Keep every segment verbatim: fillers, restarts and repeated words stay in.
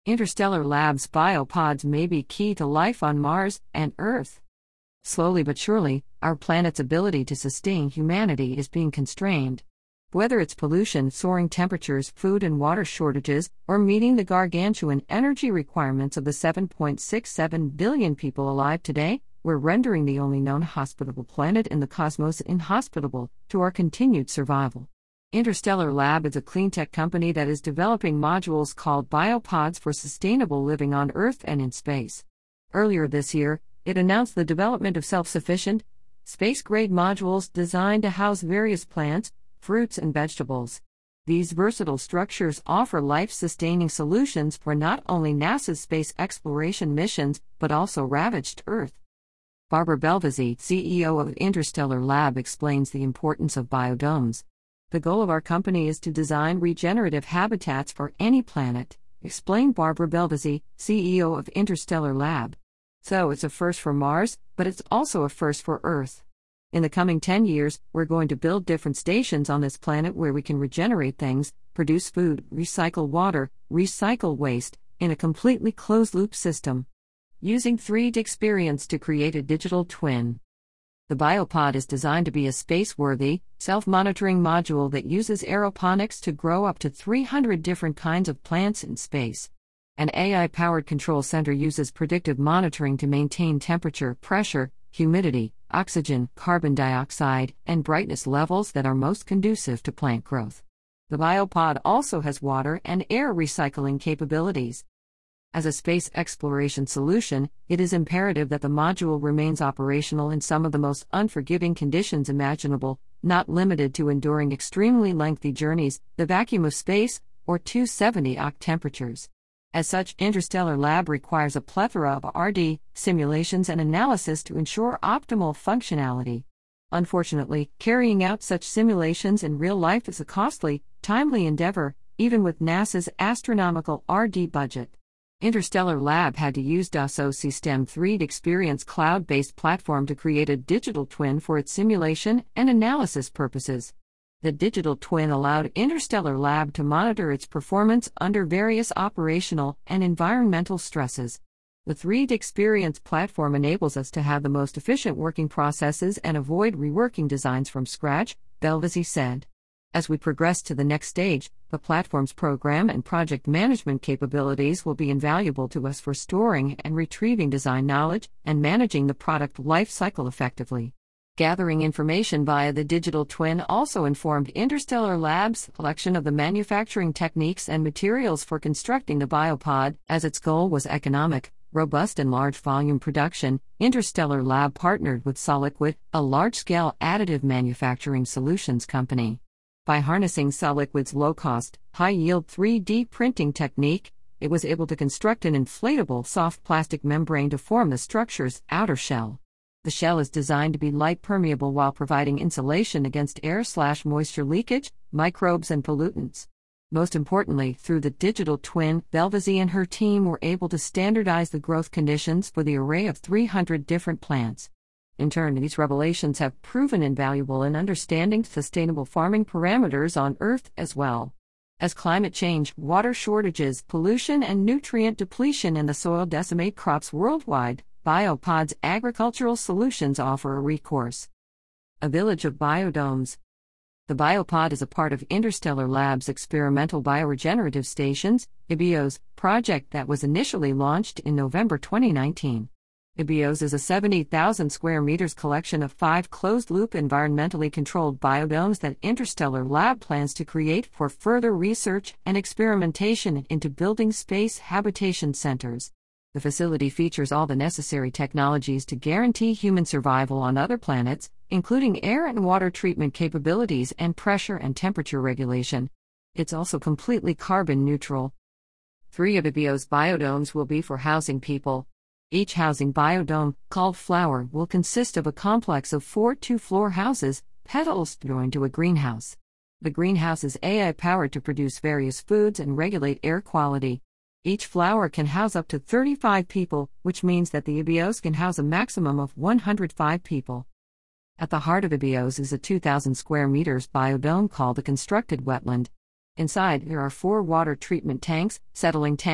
Interstellar Labs biopods may be key to life on Mars and Earth. Slowly but surely, our planet's ability to sustain humanity is being constrained. Whether it's pollution, soaring temperatures, food and water shortages, or meeting the gargantuan energy requirements of the seven point six seven billion people alive today, we're rendering the only known hospitable planet in the cosmos inhospitable to our continued survival. Interstellar Lab is a cleantech company that is developing modules called biopods for sustainable living on Earth and in space. Earlier this year, it announced the development of self-sufficient, space-grade modules designed to house various plants, fruits, and vegetables. These versatile structures offer life-sustaining solutions for not only NASA's space exploration missions, but also ravaged Earth. Barbara Belvisi, C E O of Interstellar Lab, explains the importance of biodomes. The goal of our company is to design regenerative habitats for any planet, explained Barbara Belvisi, C E O of Interstellar Lab. So it's a first for Mars, but it's also a first for Earth. In the coming ten years, we're going to build different stations on this planet where we can regenerate things, produce food, recycle water, recycle waste, in a completely closed-loop system. Using three D Experience to create a digital twin. The biopod is designed to be a space-worthy, self-monitoring module that uses aeroponics to grow up to three hundred different kinds of plants in space. An A I-powered control center uses predictive monitoring to maintain temperature, pressure, humidity, oxygen, carbon dioxide, and brightness levels that are most conducive to plant growth. The biopod also has water and air recycling capabilities. As a space exploration solution, it is imperative that the module remains operational in some of the most unforgiving conditions imaginable, not limited to enduring extremely lengthy journeys, the vacuum of space, or two hundred seventy octane temperatures. As such, Interstellar Lab requires a plethora of R and D, simulations and analysis to ensure optimal functionality. Unfortunately, carrying out such simulations in real life is a costly, timely endeavor, even with NASA's astronomical R and D budget. Interstellar Lab had to use Dassault Systèmes three D Experience cloud-based platform to create a digital twin for its simulation and analysis purposes. The digital twin allowed Interstellar Lab to monitor its performance under various operational and environmental stresses. The three D Experience platform enables us to have the most efficient working processes and avoid reworking designs from scratch, Belvisi said. As we progress to the next stage, the platform's program and project management capabilities will be invaluable to us for storing and retrieving design knowledge and managing the product life cycle effectively. Gathering information via the digital twin also informed Interstellar Lab's selection of the manufacturing techniques and materials for constructing the biopod, as its goal was economic, robust and large-volume production. Interstellar Lab partnered with Solliquid, a large-scale additive manufacturing solutions company. By harnessing Solliquid's low-cost, high-yield three D printing technique, it was able to construct an inflatable soft plastic membrane to form the structure's outer shell. The shell is designed to be light-permeable while providing insulation against air/moisture leakage, microbes and pollutants. Most importantly, through the digital twin, Belvisi and her team were able to standardize the growth conditions for the array of three hundred different plants. In turn, these revelations have proven invaluable in understanding sustainable farming parameters on Earth as well. As climate change, water shortages, pollution, and nutrient depletion in the soil decimate crops worldwide, Biopod's agricultural solutions offer a recourse. A village of biodomes. The biopod is a part of Interstellar Lab's Experimental Bioregenerative Stations, I B Os, project that was initially launched in November twenty nineteen. I B Os is a seventy thousand square meters collection of five closed-loop environmentally controlled biodomes that Interstellar Lab plans to create for further research and experimentation into building space habitation centers. The facility features all the necessary technologies to guarantee human survival on other planets, including air and water treatment capabilities and pressure and temperature regulation. It's also completely carbon neutral. Three of I B O's biodomes will be for housing people. Each housing biodome, called Flower, will consist of a complex of four two-floor houses, petals joined to a greenhouse. The greenhouse is A I-powered to produce various foods and regulate air quality. Each flower can house up to thirty-five people, which means that the I B Os can house a maximum of one hundred five people. At the heart of I B Os is a two thousand square meters biodome called the constructed wetland. Inside, there are four water treatment tanks, settling tank,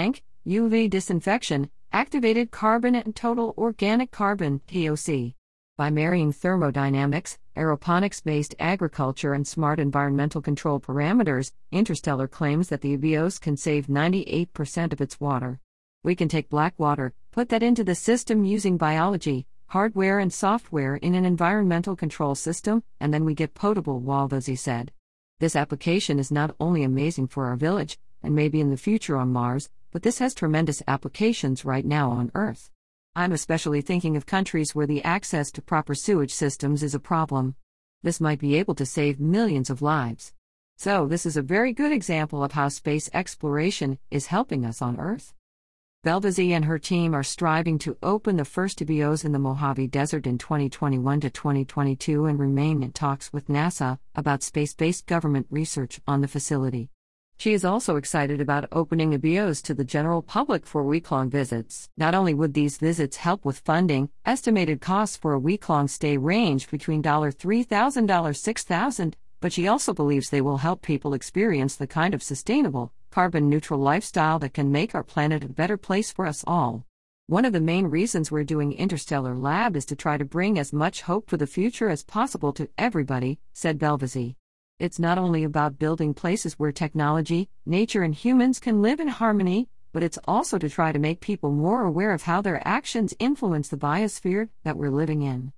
U V disinfection, activated carbon and total organic carbon (T O C). By marrying thermodynamics, aeroponics-based agriculture and smart environmental control parameters, Interstellar claims that the Evios can save ninety-eight percent of its water. We can take black water, put that into the system using biology, hardware and software in an environmental control system, and then we get potable water, he said. This application is not only amazing for our village, and maybe in the future on Mars, but this has tremendous applications right now on Earth. I'm especially thinking of countries where the access to proper sewage systems is a problem. This might be able to save millions of lives. So this is a very good example of how space exploration is helping us on Earth. Belvisi and her team are striving to open the first Evios in the Mojave Desert in twenty twenty-one to twenty twenty-two and remain in talks with NASA about space-based government research on the facility. She is also excited about opening Evios to the general public for week-long visits. Not only would these visits help with funding, estimated costs for a week-long stay range between three thousand dollars to six thousand dollars, but she also believes they will help people experience the kind of sustainable, carbon-neutral lifestyle that can make our planet a better place for us all. One of the main reasons we're doing Interstellar Lab is to try to bring as much hope for the future as possible to everybody, said Belvisi. It's not only about building places where technology, nature and humans can live in harmony, but it's also to try to make people more aware of how their actions influence the biosphere that we're living in.